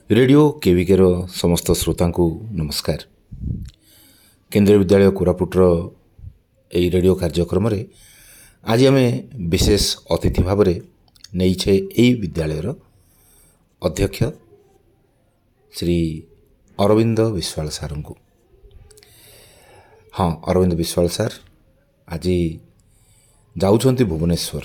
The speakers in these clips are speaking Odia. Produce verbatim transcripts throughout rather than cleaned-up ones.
रेडियो केविकेर समस्त श्रोता को नमस्कार। केंद्रीय विद्यालय कोरापुटर यही रेडियो कार्यक्रम रे आज आम विशेष अतिथि भाव नहीं छे यही विद्यालयर अध्यक्ष श्री अरविंद विश्वाल सार को। हाँ, अरविंद विश्वाल सार आज जाउछंती भुवनेश्वर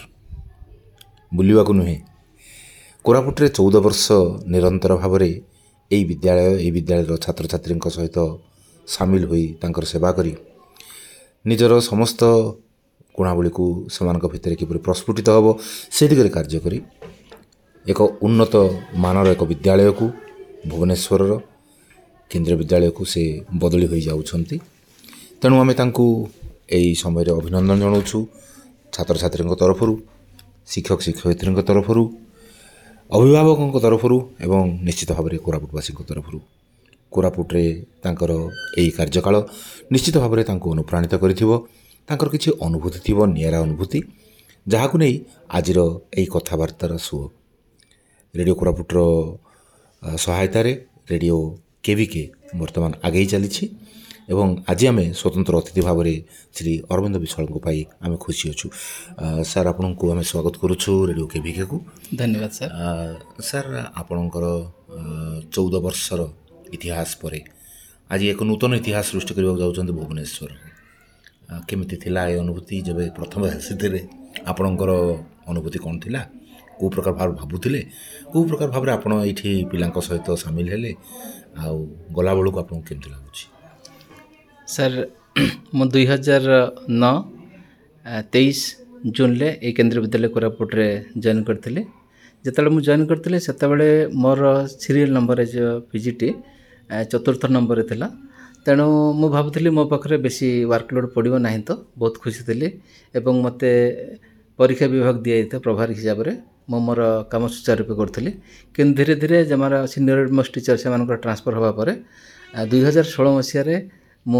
बुलिवा को नुहे कोरापुटे चौदह वर्ष निरंतर भाव में यही विद्यालय यही विद्यालय छात्र छात्री सहित सामिल होई तांकर सेवा करी निजर समस्त गुणावली को सेमान भितर किपरि प्रस्फुटित हम से दिगरे कार्य करी एक उन्नत मानर एक विद्यालय को भुवनेश्वर केंद्रीय विद्यालय को से बदली हो जाउछंती। तेणु आम यही समय अभिनंदन जनाऊँ छात्र छात्री तरफ शिक्षक शिक्षयित्री तरफ अभिभावकों तरफ एवं निश्चित भाव में कोरापुटवासी तरफ कोरापुटे तांकर यही कार्यकाल निश्चित भाव में अनुप्राणित कर किसी अनुभूति थी निरा अनुभूति जहाँ को नहीं आज यही कथबार्तार सुओ रेडियो कोरापुटर सहायता रेडियो केविके वर्तमान आगे चली एवं आज आम स्वतंत्र अतिथि भाव में श्री अरविंद विश्वाल को पाई आम खुशी अच्छु। सर आपण को आम स्वागत करुछु रेडियो केविके को। धन्यवाद सर। सर आपणकर चौदह वर्षर इतिहास पर आज एक नूतन इतिहास सृष्टि करने जाऊँ भुवनेश्वर केमिति थिला ए अनुभूति जब प्रथम आसी आपणकर अनुभूति कौन थिला को प्रकार भाव भावुले को प्रकार भाव आप पिला सहित सामिल हेले आउ गला बेलू आपको केमती लगुच? सर मु दुई हजार नौ तेईस जून ले ए केंद्रीय विद्यालय कोरापुट रे जॉइन करथिले। जेतले मु जॉइन करथिले सेतबेले मोर सीरियल नंबर जो पीजीटी चतुर्थ नंबर थिला। तेणु मु भाबुथिली मो पाखरे बेसी वर्कलोड पड़ो ना तो बहुत खुशी थी एवं मते परीक्षा विभाग दिया जाता प्रभारी हिसाब से मो मोर कम सुचारू रूपे करी कि धीरे धीरे जमार सीनियर मोस्ट टीचर से ट्रांसफर होगा पर दुई हजार षोल मसीह मु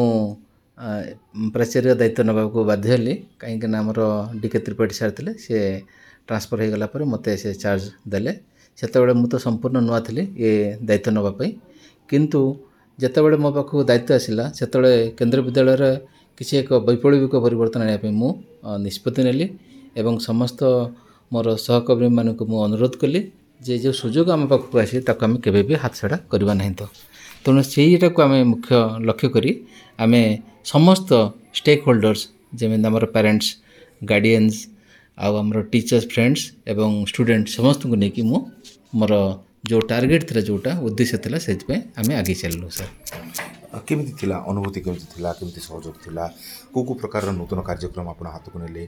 प्राचार्य दायित्व नवा को बाध्य हेली कहीं आमर डीके त्रिपाठी सार थे सी ट्रांसफर हो गला मत से चार्ज देले। सेतबेले मु तो संपूर्ण नुआ थी ये दायित्व नवापाई किंतु जेतेबेले मो पाखु दायित्व आसिला सेतबेले केंद्रीय विद्यालय किसी एक वैप्लविक परिवर्तन आने मु निष्पत्ति नेली एवं समस्त मोर सहकर्मी मानक मु अनुरोध कली जे जो सुजोग आम पाखु आसी ताको आम केबे भी हाथ छड़ा करबा नहीं तो। तेणु सेटा को आम मुख्य लक्ष्य करी आम समस्त स्टेक होल्डर्स जमी आमर पेरेंट्स गार्डियंस आउ आमर टीचर्स फ्रेंड्स एवं स्टूडेंट समस्त को लेकिन मु मोर जो टार्गेट थिला जोटा उद्देश्य थिला सेति आम आगे चललु। सर केमिति थिला अनुभूति केमिति थिला केमिति सहयोग थिला को को प्रकार नूतन कार्यक्रम आपण हाथ को नेले?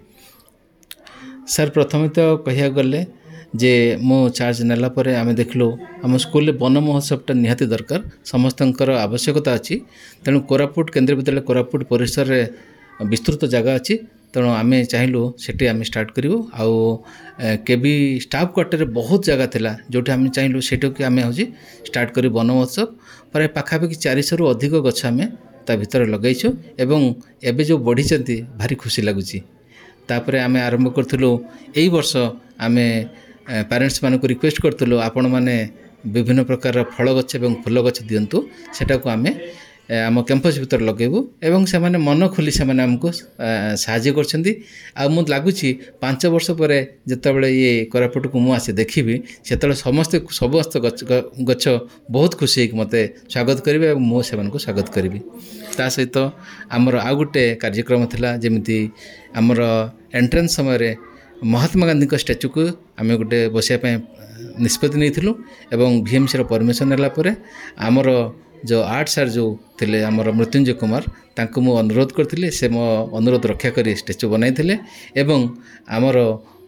सर प्रथम तो कहिया गले जे मो चार्ज नेला परे आमे देखलो आम स्कूल वन महोत्सवटा निहाती दरकार समस्तंकर आवश्यकता अच्छी। तेणु कोरापुट केंद्रीय विद्यालय कोरापुट परिसर रे विस्तृत जगह अच्छी। तेणु आमे चाहिलु सेठी आमे स्टार्ट करिवो आउ केबी स्टाफ क्वार्टर बहुत जगह थिला जोठी आमे चाहिलु सेठी के आमे होजी स्टार्ट करी वन महोत्सव पर पाखापाखि चारिशह रु अधिक गछ आमे ता भितर लगाइछु एवं एबे जो बढ़ी चंती भारी खुशी लागुची। तापरे आमे आरंभ करथुलु एई वर्ष आमे पेरेंट्स मान को रिक्वेस्ट करथुलु आपण माने विभिन्न प्रकार फल गछ एवं फूल गछ दियंतु सेटा को आमे आम कैंपस भीतर लगेबू एवं से माने मन खोली से माने हमको साहाय्य करछंदी। आ मु लागुची पांच वर्ष पर जेतेबेले ये कोरापुट को मु आसे देखिबी सेतेबेले समस्त समस्त गछ बहुत खुशी होइक मते स्वागत करिवे एवं मु सेमान को स्वागत करिवी। ता सहित आमर आ गुटे कार्यक्रम थिला जेमिति आमर एंट्रेंस समय रे महात्मा गांधी को स्टैच्यू को आम गोटे बसिया निष्पत्ति नहीं एवं भीएमसी परमिशन नेला परे आमर जो आर्ट सार जो थिले आमर मृत्युंजय कुमार तांको मु अनुरोध करथिले से मो अनुरोध रक्षा करी स्टैच्यू बनाई थिले एवं आमर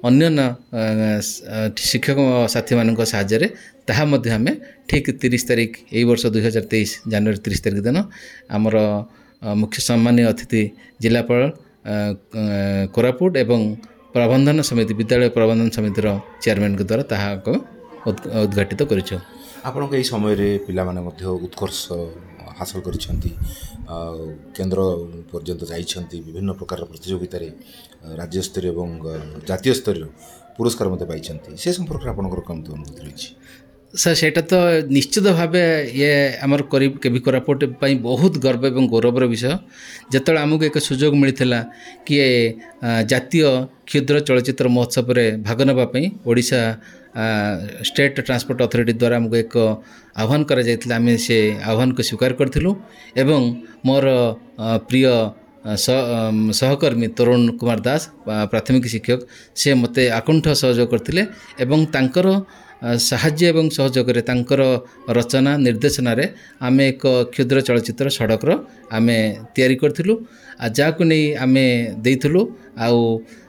अन्य शिक्षक साथी मानक साहाय्य ताहा मध्य आमे ठीक तीस तारीख यही वर्ष दुई हजार तेईस जनवरी तीस तारीख दिन आमर मुख्य सम्मानीय अतिथि जिलापाल कोरापुट एवं प्रबंधन समिति विद्यालय प्रबंधन समितिर चेयरमैन के द्वारा ताहा को उद्घाटित करिछु। आपण के समय रे पिला माने मध्य उत्कर्ष हासिल करिसंती केंद्र पर्यंत जाइछंती विभिन्न प्रकार प्रतियोगिता रे राज्य स्तरीय एवं जातीय स्तरीय पुरस्कार मते पाइछंती से संपर्क आपनकर कम अनुभूति रहिछि? ସାର୍ ସେଇଟା ତ ନିଶ୍ଚିତ ଭାବେ ଇଏ ଆମର କରି କେବି କୋରାପୁଟ ପାଇଁ ବହୁତ ଗର୍ବ ଏବଂ ଗୌରବର ବିଷୟ। ଯେତେବେଳେ ଆମକୁ ଏକ ସୁଯୋଗ ମିଳିଥିଲା କି ଜାତୀୟ କ୍ଷୁଦ୍ର ଚଳଚ୍ଚିତ୍ର ମହୋତ୍ସବରେ ଭାଗ ନେବା ପାଇଁ ଓଡ଼ିଶା ଷ୍ଟେଟ୍ ଟ୍ରାନ୍ସପୋର୍ଟ ଅଥରିଟି ଦ୍ୱାରା ଆମକୁ ଏକ ଆହ୍ୱାନ କରାଯାଇଥିଲା, ଆମେ ସେ ଆହ୍ୱାନକୁ ସ୍ୱୀକାର କରିଥିଲୁ ଏବଂ ମୋର ପ୍ରିୟ ସହକର୍ମୀ ତରୁଣ କୁମାର ଦାସ ପ୍ରାଥମିକ ଶିକ୍ଷକ, ସେ ମୋତେ ଆକୁଣ୍ଠ ସହଯୋଗ କରିଥିଲେ ଏବଂ ତାଙ୍କର ସାହାଯ୍ୟ ଏବଂ ସହଯୋଗରେ ତାଙ୍କର ରଚନା ନିର୍ଦ୍ଦେଶନାରେ ଆମେ ଏକ କ୍ଷୁଦ୍ର ଚଳଚ୍ଚିତ୍ର ସଡ଼କର ଆମେ ତିଆରି କରିଥିଲୁ, ଆଉ ଯାହାକୁ ନେଇ ଆମେ ଦେଇଥିଲୁ। ଆଉ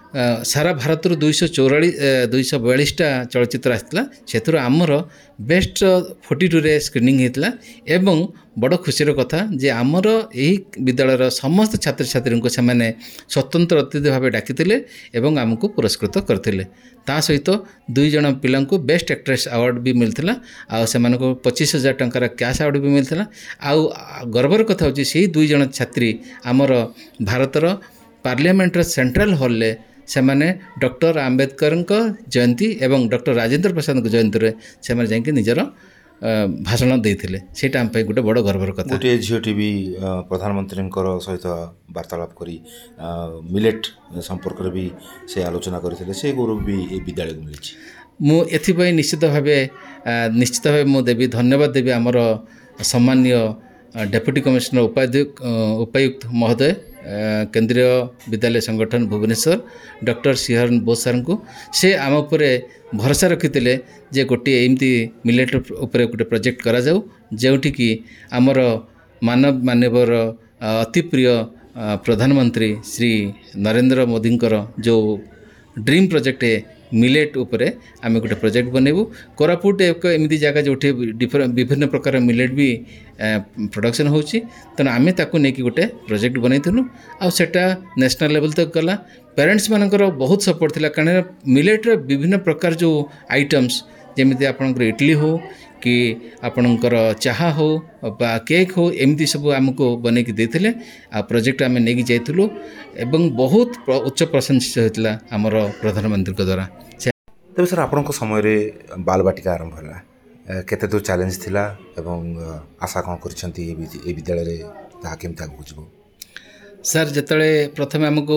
ସାରା ଭାରତରୁ ଦୁଇଶହ ଚଉରାଳିଶ ଦୁଇଶହ ବୟାଳିଶଟା ଚଳଚ୍ଚିତ୍ର ଆସିଥିଲା, ସେଥିରୁ ଆମର ବେଷ୍ଟ ଫୋର୍ଟି ଟୁରେ ସ୍କ୍ରିନିଂ ହେଇଥିଲା ଏବଂ ବଡ଼ ଖୁସିର କଥା ଯେ ଆମର ଏହି ବିଦ୍ୟାଳୟର ସମସ୍ତ ଛାତ୍ରଛାତ୍ରୀଙ୍କୁ ସେମାନେ ସ୍ୱତନ୍ତ୍ର ଅତିଥି ଭାବେ ଡାକିଥିଲେ ଏବଂ ଆମକୁ ପୁରସ୍କୃତ କରିଥିଲେ। ତା ସହିତ ଦୁଇ ଜଣ ପିଲାଙ୍କୁ ବେଷ୍ଟ ଆକ୍ଟ୍ରେସ୍ ଆୱାର୍ଡ଼ ବି ମିଳିଥିଲା, ଆଉ ସେମାନଙ୍କୁ ପଚିଶ ହଜାର ଟଙ୍କାର କ୍ୟାସ୍ ଆୱାର୍ଡ଼ ବି ମିଳିଥିଲା। ଆଉ ଗର୍ବର କଥା ହେଉଛି ସେହି ଦୁଇ ଜଣ ଛାତ୍ରୀ ଆମର ଭାରତର ପାର୍ଲିଆମେଣ୍ଟର ସେଣ୍ଟ୍ରାଲ ହଲ୍ରେ ସେମାନେ ଡକ୍ଟର ଆମ୍ବେଦକରଙ୍କ ଜୟନ୍ତୀ ଏବଂ ଡକ୍ଟର ରାଜେନ୍ଦ୍ର ପ୍ରସାଦଙ୍କ ଜୟନ୍ତୀରେ ସେମାନେ ଯାଇକି ନିଜର ଭାଷଣ ଦେଇଥିଲେ। ସେଇଟା ଆମ ପାଇଁ ଗୋଟେ ବଡ଼ ଗର୍ବର କଥା। ଗୋଟିଏ ଝିଅଟି ବି ପ୍ରଧାନମନ୍ତ୍ରୀଙ୍କର ସହିତ ବାର୍ତ୍ତାଳାପ କରି ମିଲେଟ୍ ସମ୍ପର୍କରେ ବି ସେ ଆଲୋଚନା କରିଥିଲେ, ସେ ଗୌରବ ବି ଏ ବିଦ୍ୟାଳୟକୁ ମିଳିଛି। ମୁଁ ଏଥିପାଇଁ ନିଶ୍ଚିତ ଭାବେ ନିଶ୍ଚିତ ଭାବେ ମୁଁ ଦେବି ଧନ୍ୟବାଦ ଦେବି ଆମର ସମ୍ମାନୀୟ ଡେପୁଟି କମିଶନର ଉପାଧ୍ୟକ୍ଷ ଉପାୟୁକ୍ତ ମହୋଦୟ କେନ୍ଦ୍ରୀୟ ବିଦ୍ୟାଳୟ ସଂଗଠନ ଭୁବନେଶ୍ୱର ଡକ୍ଟର ଶ୍ରୀହରନ ବୋଷ ସାର୍ଙ୍କୁ। ସେ ଆମ ଉପରେ ଭରସା ରଖିଥିଲେ ଯେ ଗୋଟିଏ ଏମିତି ମିଲେଟ୍ ଉପରେ ଗୋଟେ ପ୍ରୋଜେକ୍ଟ କରାଯାଉ, ଯେଉଁଠିକି ଆମର ମାନବ ମାନ୍ୟବର ଅତି ପ୍ରିୟ ପ୍ରଧାନମନ୍ତ୍ରୀ ଶ୍ରୀ ନରେନ୍ଦ୍ର ମୋଦିଙ୍କର ଯେଉଁ ଡ୍ରିମ୍ ପ୍ରୋଜେକ୍ଟ ମିଲେଟ୍ ଉପରେ ଆମେ ଗୋଟେ ପ୍ରୋଜେକ୍ଟ ବନେଇବୁ। କୋରାପୁଟ ଏକ ଏମିତି ଜାଗା ଯେଉଁଠି ବିଭିନ୍ନ ପ୍ରକାର ମିଲେଟ୍ ବି ପ୍ରଡକ୍ସନ୍ ହେଉଛି, ତେଣୁ ଆମେ ତାକୁ ନେଇକି ଗୋଟେ ପ୍ରୋଜେକ୍ଟ ବନେଇଥିଲୁ ଆଉ ସେଟା ନ୍ୟାସନାଲ୍ ଲେଭେଲ୍ ତକ ଗଲା। ପ୍ୟାରେଣ୍ଟସ୍ ମାନଙ୍କର ବହୁତ ସପୋର୍ଟ ଥିଲା, କାରଣ ମିଲେଟ୍ର ବିଭିନ୍ନ ପ୍ରକାର ଯେଉଁ ଆଇଟମ୍ସ ଯେମିତି ଆପଣଙ୍କର ଇଟଲି ହେଉ କି ଆପଣଙ୍କର ଚାହା ହେଉ ବା କେକ୍ ହେଉ, ଏମିତି ସବୁ ଆମକୁ ବନେଇକି ଦେଇଥିଲେ ଆଉ ପ୍ରୋଜେକ୍ଟ ଆମେ ନେଇକି ଯାଇଥିଲୁ ଏବଂ ବହୁତ ଉଚ୍ଚ ପ୍ରଶଂସିତ ହୋଇଥିଲା ଆମର ପ୍ରଧାନମନ୍ତ୍ରୀଙ୍କ ଦ୍ୱାରା। ତେବେ ସାର୍ ଆପଣଙ୍କ ସମୟରେ ବାଲବାଟିକା ଆରମ୍ଭ ହେଲା, କେତେ ଦୂର ଚ୍ୟାଲେଞ୍ଜ ଥିଲା ଏବଂ ଆଶା କ'ଣ କରିଛନ୍ତି ଏ ବିଦ୍ୟାଳୟରେ ତାହା କେମିତି ଆଗକୁ ଯିବ? ସାର୍ ଯେତେବେଳେ ପ୍ରଥମେ ଆମକୁ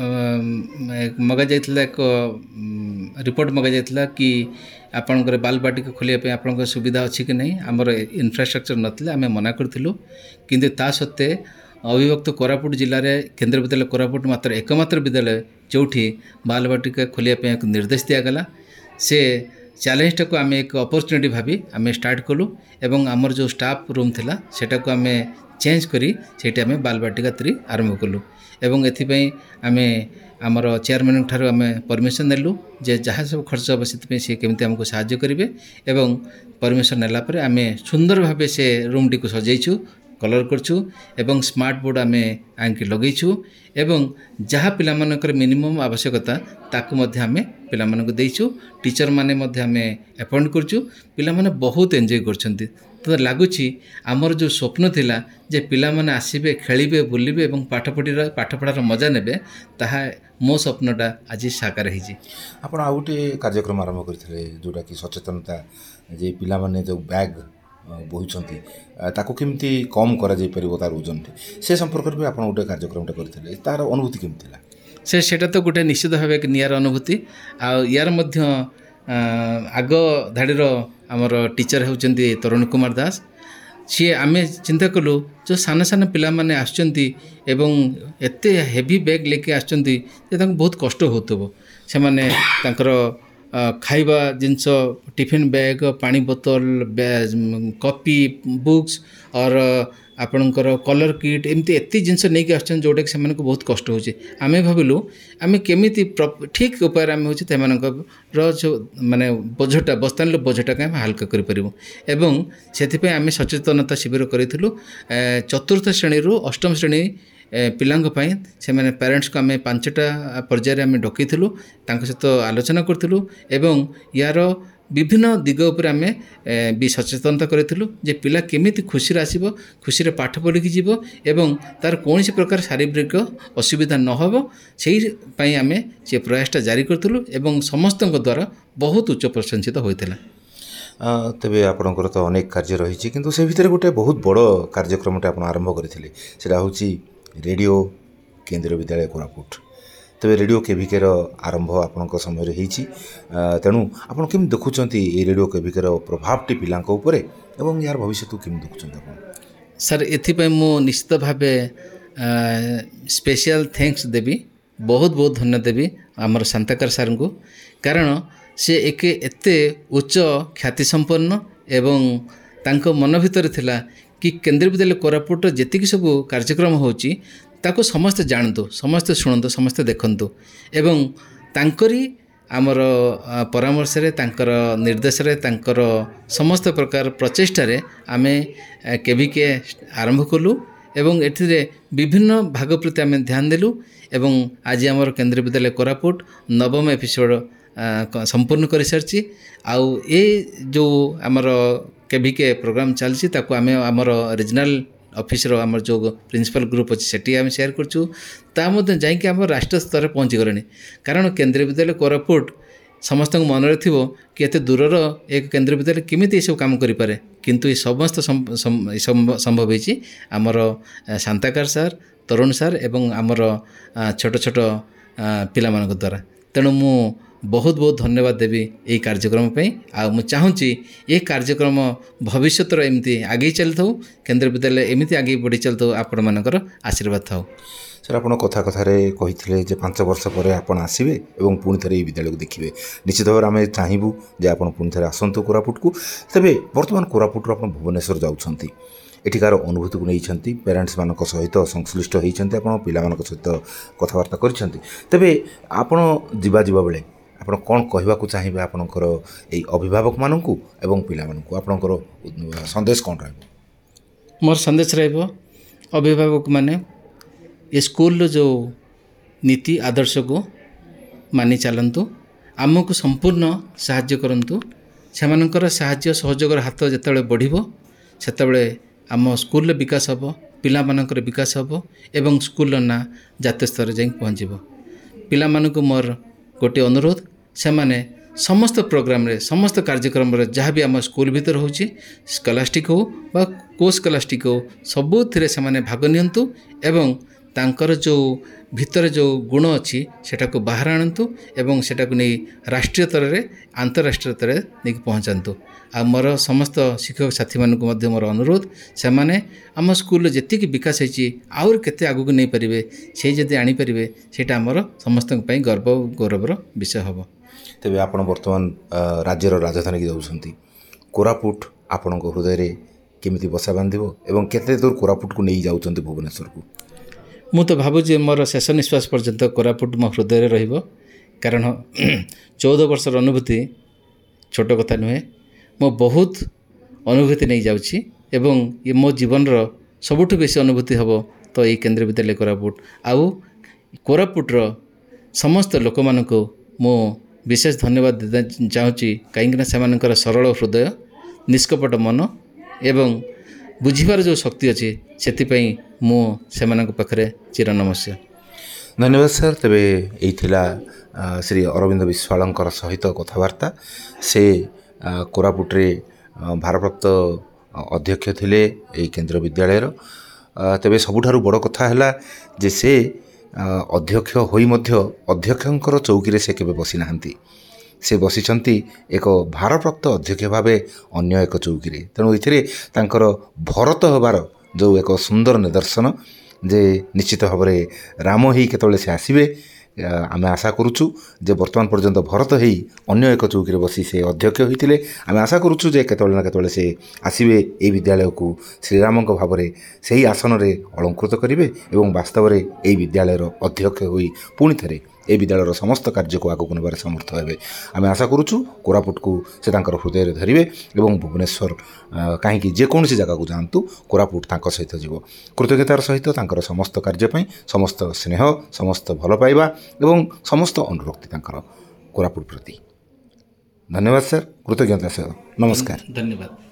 ମଗାଯାଇଥିଲା ଏକ ରିପୋର୍ଟ ମଗାଯାଇଥିଲା କି ଆପଣଙ୍କର ବାଲବାଟିକା ଖୋଲିବା ପାଇଁ ଆପଣଙ୍କର ସୁବିଧା ଅଛି କି ନାହିଁ, ଆମର ଇନଫ୍ରାଷ୍ଟ୍ରକ୍ଚର ନଥିଲା, ଆମେ ମନା କରିଥିଲୁ। କିନ୍ତୁ ତା ସତ୍ତ୍ୱେ ଅବିଭକ୍ତ କୋରାପୁଟ ଜିଲ୍ଲାରେ କେନ୍ଦ୍ରୀୟ ବିଦ୍ୟାଳୟ କୋରାପୁଟ ମାତ୍ର ଏକମାତ୍ର ବିଦ୍ୟାଳୟ ଯେଉଁଠି ବାଲବାଟିକା ଖୋଲିବା ପାଇଁ ଏକ ନିର୍ଦ୍ଦେଶ ଦିଆଗଲା। ସେ ଚ୍ୟାଲେଞ୍ଜଟାକୁ ଆମେ ଏକ ଅପରଚ୍ୟୁନିଟି ଭାବି ଆମେ ଷ୍ଟାର୍ଟ କଲୁ ଏବଂ ଆମର ଯେଉଁ ଷ୍ଟାଫ୍ ରୁମ୍ ଥିଲା ସେଟାକୁ ଆମେ ଚେଞ୍ଜ କରି ସେଇଠି ଆମେ ବାଲବାଟିକା ଥ୍ରୀ ଆରମ୍ଭ କଲୁ ଏବଂ ଏଥିପାଇଁ ଆମେ ଆମର ଚେୟାରମ୍ୟାନଙ୍କ ଠାରୁ ଆମେ ପରମିସନ୍ ନେଲୁ ଯେ ଯାହା ସବୁ ଖର୍ଚ୍ଚ ହେବ ସେଥିପାଇଁ ସେ କେମିତି ଆମକୁ ସାହାଯ୍ୟ କରିବେ ଏବଂ ପରମିସନ୍ ନେଲା ପରେ ଆମେ ସୁନ୍ଦର ଭାବେ ସେ ରୁମ୍ଟିକୁ ସଜେଇଛୁ, କଲର୍ କରିଛୁ ଏବଂ ସ୍ମାର୍ଟ ବୋର୍ଡ଼ ଆମେ ଆଣିକି ଲଗେଇଛୁ ଏବଂ ଯାହା ପିଲାମାନଙ୍କର ମିନିମମ୍ ଆବଶ୍ୟକତା ତାକୁ ମଧ୍ୟ ଆମେ ପିଲାମାନଙ୍କୁ ଦେଇଛୁ। ଟିଚର୍ମାନେ ମଧ୍ୟ ଆମେ ଆପଏଣ୍ଟ କରିଛୁ, ପିଲାମାନେ ବହୁତ ଏନ୍ଜୟ କରୁଛନ୍ତି। ତ ଲାଗୁଛି ଆମର ଯେଉଁ ସ୍ୱପ୍ନ ଥିଲା ଯେ ପିଲାମାନେ ଆସିବେ, ଖେଳିବେ, ବୁଲିବେ ଏବଂ ପାଠ ପଢ଼ିର ପାଠ ପଢ଼ାର ମଜା ନେବେ, ତାହା ମୋ ସ୍ୱପ୍ନଟା ଆଜି ସାକାର ହେଇଛି। ଆପଣ ଆଉ ଗୋଟିଏ କାର୍ଯ୍ୟକ୍ରମ ଆରମ୍ଭ କରିଥିଲେ ଯେଉଁଟାକି ସଚେତନତା, ଯେ ପିଲାମାନେ ଯେଉଁ ବ୍ୟାଗ୍ ବୋହୁଛନ୍ତି ତାକୁ କେମିତି କମ୍ କରାଯାଇପାରିବ ତାର ଓଜନଟି, ସେ ସମ୍ପର୍କରେ ବି ଆପଣ ଗୋଟେ କାର୍ଯ୍ୟକ୍ରମଟା କରିଥିଲେ, ତା'ର ଅନୁଭୂତି କେମିତି ଥିଲା? ସେ ସେଇଟା ତ ଗୋଟେ ନିଶ୍ଚିତ ଭାବେ ଏକ ନିଆରା ଅନୁଭୂତି। ଆଉ ୟାର ମଧ୍ୟ ଆଗ ଧାଡ଼ିର ଆମର ଟିଚର୍ ହେଉଛନ୍ତି ତରୁଣ କୁମାର ଦାସ। ସିଏ ଆମେ ଚିନ୍ତା କଲୁ ଯେଉଁ ସାନ ସାନ ପିଲାମାନେ ଆସୁଛନ୍ତି ଏବଂ ଏତେ ହେଭି ବ୍ୟାଗ୍ ନେଇକି ଆସୁଛନ୍ତି ଯେ ତାଙ୍କୁ ବହୁତ କଷ୍ଟ ହେଉଥିବ। ସେମାନେ ତାଙ୍କର ଖାଇବା ଜିନିଷ, ଟିଫିନ୍ ବ୍ୟାଗ୍, ପାଣି ବୋତଲ, କପି, ବୁକ୍ସ ଅର ଆପଣଙ୍କର କଲର୍ କିଟ୍, ଏମିତି ଏତେ ଜିନିଷ ନେଇକି ଆସୁଛନ୍ତି ଯେଉଁଟାକି ସେମାନଙ୍କୁ ବହୁତ କଷ୍ଟ ହେଉଛି। ଆମେ ଭାବିଲୁ ଆମେ କେମିତି ଠିକ୍ ଉପାୟରେ ଆମେ ହେଉଛି ସେମାନଙ୍କର ଯେଉଁ ମାନେ ବୋଝଟା ବସ୍ତାନିର ବୋଝଟାକୁ ଆମେ ହାଲକା କରିପାରିବୁ ଏବଂ ସେଥିପାଇଁ ଆମେ ସଚେତନତା ଶିବିର କରିଥିଲୁ। ଚତୁର୍ଥ ଶ୍ରେଣୀରୁ ଅଷ୍ଟମ ଶ୍ରେଣୀ ପିଲାଙ୍କ ପାଇଁ ସେମାନେ ପ୍ୟାରେଣ୍ଟସ୍କୁ ଆମେ ପାଞ୍ଚଟା ପର୍ଯ୍ୟାୟରେ ଆମେ ଡକେଇଥିଲୁ, ତାଙ୍କ ସହିତ ଆଲୋଚନା କରିଥିଲୁ ଏବଂ ୟାର ବିଭିନ୍ନ ଦିଗ ଉପରେ ଆମେ ବି ସଚେତନତା କରିଥିଲୁ ଯେ ପିଲା କେମିତି ଖୁସିରେ ଆସିବ, ଖୁସିରେ ପାଠ ପଢ଼ିକି ଯିବ ଏବଂ ତା'ର କୌଣସି ପ୍ରକାର ଶାରୀରିକ ଅସୁବିଧା ନ ହେବ, ସେହି ପାଇଁ ଆମେ ସେ ପ୍ରୟାସଟା ଜାରି କରିଥିଲୁ ଏବଂ ସମସ୍ତଙ୍କ ଦ୍ୱାରା ବହୁତ ଉଚ୍ଚ ପ୍ରଶଂସିତ ହୋଇଥିଲା। ତେବେ ଆପଣଙ୍କର ତ ଅନେକ କାର୍ଯ୍ୟ ରହିଛି କିନ୍ତୁ ସେ ଭିତରେ ଗୋଟେ ବହୁତ ବଡ଼ କାର୍ଯ୍ୟକ୍ରମଟେ ଆପଣ ଆରମ୍ଭ କରିଥିଲେ ସେଇଟା ହେଉଛି ରେଡ଼ିଓ କେନ୍ଦ୍ରୀୟ ବିଦ୍ୟାଳୟ କୋରାପୁଟ। ତେବେ ରେଡ଼ିଓ କେଭିକେର ଆରମ୍ଭ ଆପଣଙ୍କ ସମୟରେ ହେଇଛି, ତେଣୁ ଆପଣ କେମିତି ଦେଖୁଛନ୍ତି ଏଇ ରେଡ଼ିଓ କେଭିକେର ପ୍ରଭାବଟି ପିଲାଙ୍କ ଉପରେ ଏବଂ ଏହାର ଭବିଷ୍ୟତକୁ କେମିତି ଦେଖୁଛନ୍ତି ଆପଣ? ସାର୍ ଏଥିପାଇଁ ମୁଁ ନିଶ୍ଚିତ ଭାବେ ସ୍ପେଶିଆଲ ଥ୍ୟାଙ୍କ୍ସ ଦେବି, ବହୁତ ବହୁତ ଧନ୍ୟବାଦ ଦେବି ଆମର ଶାନ୍ତାକାର ସାର୍ଙ୍କୁ। କାରଣ ସେ ଏକ ଏତେ ଉଚ୍ଚ ଖ୍ୟାତିସମ୍ପନ୍ନ ଏବଂ ତାଙ୍କ ମନ ଭିତରେ ଥିଲା କି କେନ୍ଦ୍ରୀୟ ବିଦ୍ୟାଳୟ କୋରାପୁଟର ଯେତିକି ସବୁ କାର୍ଯ୍ୟକ୍ରମ ହେଉଛି ତାକୁ ସମସ୍ତେ ଜାଣନ୍ତୁ, ସମସ୍ତେ ଶୁଣନ୍ତୁ, ସମସ୍ତେ ଦେଖନ୍ତୁ ଏବଂ ତାଙ୍କରି ଆମର ପରାମର୍ଶରେ, ତାଙ୍କର ନିର୍ଦ୍ଦେଶରେ, ତାଙ୍କର ସମସ୍ତ ପ୍ରକାର ପ୍ରଚେଷ୍ଟାରେ ଆମେ କେଭିକେ ଆରମ୍ଭ କଲୁ ଏବଂ ଏଥିରେ ବିଭିନ୍ନ ଭାଗ ପ୍ରତି ଆମେ ଧ୍ୟାନ ଦେଲୁ ଏବଂ ଆଜି ଆମର କେନ୍ଦ୍ରୀୟ ବିଦ୍ୟାଳୟ କୋରାପୁଟ ନବମ ଏପିସୋଡ଼ ସମ୍ପୂର୍ଣ୍ଣ କରିସାରିଛି। ଆଉ ଏ ଯେଉଁ ଆମର କେଭିକେ ପ୍ରୋଗ୍ରାମ୍ ଚାଲିଛି ତାକୁ ଆମେ ଆମର ରିଜନାଲ୍ ଅଫିସର ଆମର ଯେଉଁ ପ୍ରିନ୍ସିପାଲ୍ ଗ୍ରୁପ୍ ଅଛି ସେଠି ଆମେ ସେୟାର କରୁଛୁ, ତା ମଧ୍ୟ ଯାଇକି ଆମର ରାଷ୍ଟ୍ର ସ୍ତରରେ ପହଞ୍ଚିଗଲାଣି। କାରଣ କେନ୍ଦ୍ରୀୟ ବିଦ୍ୟାଳୟ କୋରାପୁଟ ସମସ୍ତଙ୍କ ମନରେ ଥିବ କି ଏତେ ଦୂରର ଏକ କେନ୍ଦ୍ରୀୟ ବିଦ୍ୟାଳୟ କେମିତି ଏସବୁ କାମ କରିପାରେ, କିନ୍ତୁ ଏ ସମସ୍ତ ସମ୍ଭବ ହୋଇଛି ଆମର ଶାନ୍ତାକାର ସାର୍, ତରୁଣ ସାର୍ ଏବଂ ଆମର ଛୋଟ ଛୋଟ ପିଲାମାନଙ୍କ ଦ୍ୱାରା। ତେଣୁ ମୁଁ ବହୁତ ବହୁତ ଧନ୍ୟବାଦ ଦେବି ଏହି କାର୍ଯ୍ୟକ୍ରମ ପାଇଁ। ଆଉ ମୁଁ ଚାହୁଁଛି ଏ କାର୍ଯ୍ୟକ୍ରମ ଭବିଷ୍ୟତର ଏମିତି ଆଗେଇ ଚାଲିଥାଉ, କେନ୍ଦ୍ରୀୟ ବିଦ୍ୟାଳୟ ଏମିତି ଆଗେଇ ବଢ଼ି ଚାଲିଥାଉ, ଆପଣମାନଙ୍କର ଆଶୀର୍ବାଦ ଥାଉ। ସାର୍ ଆପଣ କଥା କଥାରେ କହିଥିଲେ ଯେ ପାଞ୍ଚ ବର୍ଷ ପରେ ଆପଣ ଆସିବେ ଏବଂ ପୁଣି ଥରେ ଏହି ବିଦ୍ୟାଳୟକୁ ଦେଖିବେ। ନିଶ୍ଚିତ ଭାବରେ ଆମେ ଚାହିଁବୁ ଯେ ଆପଣ ପୁଣି ଥରେ ଆସନ୍ତୁ କୋରାପୁଟକୁ। ତେବେ ବର୍ତ୍ତମାନ କୋରାପୁଟରୁ ଆପଣ ଭୁବନେଶ୍ୱର ଯାଉଛନ୍ତି, ଏଠିକାର ଅନୁଭୂତିକୁ ନେଇଛନ୍ତି, ପ୍ୟାରେଣ୍ଟସ୍ମାନଙ୍କ ସହିତ ସଂଶ୍ଳିଷ୍ଟ ହୋଇଛନ୍ତି, ଆପଣ ପିଲାମାନଙ୍କ ସହିତ କଥାବାର୍ତ୍ତା କରିଛନ୍ତି। ତେବେ ଆପଣ ଯିବା ଯିବା ବେଳେ ଆପଣ କ'ଣ କହିବାକୁ ଚାହିଁବେ ଆପଣଙ୍କର ଏଇ ଅଭିଭାବକମାନଙ୍କୁ ଏବଂ ପିଲାମାନଙ୍କୁ? ଆପଣଙ୍କର ସନ୍ଦେଶ କ'ଣ ରହିବ? ମୋର ସନ୍ଦେଶ ରହିବ, ଅଭିଭାବକମାନେ ଏ ସ୍କୁଲର ଯେଉଁ ନୀତି ଆଦର୍ଶକୁ ମାନି ଚାଲନ୍ତୁ, ଆମକୁ ସମ୍ପୂର୍ଣ୍ଣ ସାହାଯ୍ୟ କରନ୍ତୁ। ସେମାନଙ୍କର ସାହାଯ୍ୟ ସହଯୋଗର ହାତ ଯେତେବେଳେ ବଢ଼ିବ ସେତେବେଳେ ଆମ ସ୍କୁଲର ବିକାଶ ହେବ, ପିଲାମାନଙ୍କର ବିକାଶ ହେବ ଏବଂ ସ୍କୁଲର ନାଁ ଜାତୀୟ ସ୍ତରରେ ଯାଇ ପହଞ୍ଚିବ। ପିଲାମାନଙ୍କୁ ମୋର ଗୋଟିଏ ଅନୁରୋଧ, ସେମାନେ ସମସ୍ତ ପ୍ରୋଗ୍ରାମରେ, ସମସ୍ତ କାର୍ଯ୍ୟକ୍ରମରେ ଯାହା ବି ଆମ ସ୍କୁଲ ଭିତରେ ହେଉଛି, ସ୍କଲାଷ୍ଟିକ୍ ହେଉ ବା କୋ ସ୍କଲାଷ୍ଟିକ୍ ହେଉ, ସବୁଥିରେ ସେମାନେ ଭାଗ ନିଅନ୍ତୁ ଏବଂ ତାଙ୍କର ଯେଉଁ ଭିତରେ ଯେଉଁ ଗୁଣ ଅଛି ସେଟାକୁ ବାହାର ଆଣନ୍ତୁ ଏବଂ ସେଟାକୁ ନେଇ ରାଷ୍ଟ୍ରୀୟ ସ୍ତରରେ, ଆନ୍ତଃରାଷ୍ଟ୍ରୀୟ ସ୍ତରରେ ନେଇକି ପହଞ୍ଚାନ୍ତୁ। ଆଉ ମୋର ସମସ୍ତ ଶିକ୍ଷକ ସାଥୀମାନଙ୍କୁ ମଧ୍ୟ ମୋର ଅନୁରୋଧ, ସେମାନେ ଆମ ସ୍କୁଲର ଯେତିକି ବିକାଶ ହେଇଛି ଆହୁରି କେତେ ଆଗକୁ ନେଇପାରିବେ, ସେଇ ଯଦି ଆଣିପାରିବେ ସେଇଟା ଆମର ସମସ୍ତଙ୍କ ପାଇଁ ଗର୍ବ ଓ ଗୌରବର ବିଷୟ ହେବ। ତେବେ ଆପଣ ବର୍ତ୍ତମାନ ରାଜ୍ୟର ରାଜଧାନୀକି ଯାଉଛନ୍ତି, କୋରାପୁଟ ଆପଣଙ୍କ ହୃଦୟରେ କେମିତି ବସା ବାନ୍ଧିବ ଏବଂ କେତେ ଦୂର କୋରାପୁଟକୁ ନେଇ ଯାଉଛନ୍ତି ଭୁବନେଶ୍ୱରକୁ? ମୁଁ ତ ଭାବୁଛି ମୋର ଶେଷ ନିଶ୍ୱାସ ପର୍ଯ୍ୟନ୍ତ କୋରାପୁଟ ମୋ ହୃଦୟରେ ରହିବ। କାରଣ ଚଉଦ ବର୍ଷର ଅନୁଭୂତି ଛୋଟ କଥା ନୁହେଁ, ମୁଁ ବହୁତ ଅନୁଭୂତି ନେଇଯାଉଛି ଏବଂ ଏ ମୋ ଜୀବନର ସବୁଠୁ ବେଶୀ ଅନୁଭୂତି ହେବ ତ ଏଇ କେନ୍ଦ୍ରୀୟ ବିଦ୍ୟାଳୟ କୋରାପୁଟ। ଆଉ କୋରାପୁଟର ସମସ୍ତ ଲୋକମାନଙ୍କୁ ମୁଁ ବିଶେଷ ଧନ୍ୟବାଦ ଚାହୁଁଛି, କାହିଁକିନା ସେମାନଙ୍କର ସରଳ ହୃଦୟ, ନିଷ୍କପଟ ମନ ଏବଂ ବୁଝିବାର ଯେଉଁ ଶକ୍ତି ଅଛି, ସେଥିପାଇଁ ମୁଁ ସେମାନଙ୍କ ପାଖରେ ଚିର ନମସ୍ୟ। ଧନ୍ୟବାଦ ସାର୍। ତେବେ ଏଇ ଥିଲା ଶ୍ରୀ ଅରବିନ୍ଦ ବିଶ୍ୱାଳଙ୍କର ସହିତ କଥାବାର୍ତ୍ତା। ସେ କୋରାପୁଟରେ ଭାରପ୍ରାପ୍ତ ଅଧ୍ୟକ୍ଷ ଥିଲେ ଏଇ କେନ୍ଦ୍ର ବିଦ୍ୟାଳୟର। ତେବେ ସବୁଠାରୁ ବଡ଼ କଥା ହେଲା ଯେ ସେ ଅଧ୍ୟକ୍ଷ ହୋଇ ମଧ୍ୟ ଅଧ୍ୟକ୍ଷଙ୍କର ଚୌକିରେ ସେ କେବେ ବସିନାହାନ୍ତି, ସେ ବସିଛନ୍ତି ଏକ ଭାରପ୍ରାପ୍ତ ଅଧ୍ୟକ୍ଷ ଭାବେ ଅନ୍ୟ ଏକ ଚୌକିରେ। ତେଣୁ ଏଥିରେ ତାଙ୍କର ଭରତ ହେବାର ଯେଉଁ ଏକ ସୁନ୍ଦର ନିଦର୍ଶନ, ଯେ ନିଶ୍ଚିତ ଭାବରେ ରାମ ହେଇ କେତେବେଳେ ସେ ଆସିବେ, ଆମେ ଆଶା କରୁଛୁ ଯେ ବର୍ତ୍ତମାନ ପର୍ଯ୍ୟନ୍ତ ଭରତ ହେଇ ଅନ୍ୟ ଏକ ଚୌକିରେ ବସି ସେ ଅଧ୍ୟକ୍ଷ ହୋଇଥିଲେ। ଆମେ ଆଶା କରୁଛୁ ଯେ କେତେବେଳେ ନା କେତେବେଳେ ସେ ଆସିବେ ଏହି ବିଦ୍ୟାଳୟକୁ ଶ୍ରୀରାମଙ୍କ ଭାବରେ ସେହି ଆସନରେ ଅଳଙ୍କୃତ କରିବେ ଏବଂ ବାସ୍ତବରେ ଏହି ବିଦ୍ୟାଳୟର ଅଧ୍ୟକ୍ଷ ହୋଇ ପୁଣି ଥରେ ଏହି ବିଦ୍ୟାଳୟର ସମସ୍ତ କାର୍ଯ୍ୟକୁ ଆଗକୁ ନେବାରେ ସମର୍ଥ ହେବେ। ଆମେ ଆଶା କରୁଛୁ କୋରାପୁଟକୁ ସେ ତାଙ୍କର ହୃଦୟରେ ଧରିବେ ଏବଂ ଭୁବନେଶ୍ୱର କାହିଁକି ଯେକୌଣସି ଜାଗାକୁ ଯାଆନ୍ତୁ, କୋରାପୁଟ ତାଙ୍କ ସହିତ ଯିବ। କୃତଜ୍ଞତାର ସହିତ ତାଙ୍କର ସମସ୍ତ କାର୍ଯ୍ୟ ପାଇଁ ସମସ୍ତ ସ୍ନେହ, ସମସ୍ତ ଭଲ ପାଇବା ଏବଂ ସମସ୍ତ ଅନୁରକ୍ତି ତାଙ୍କର କୋରାପୁଟ ପ୍ରତି। ଧନ୍ୟବାଦ ସାର୍, କୃତଜ୍ଞତା ସହ ନମସ୍କାର। ଧନ୍ୟବାଦ।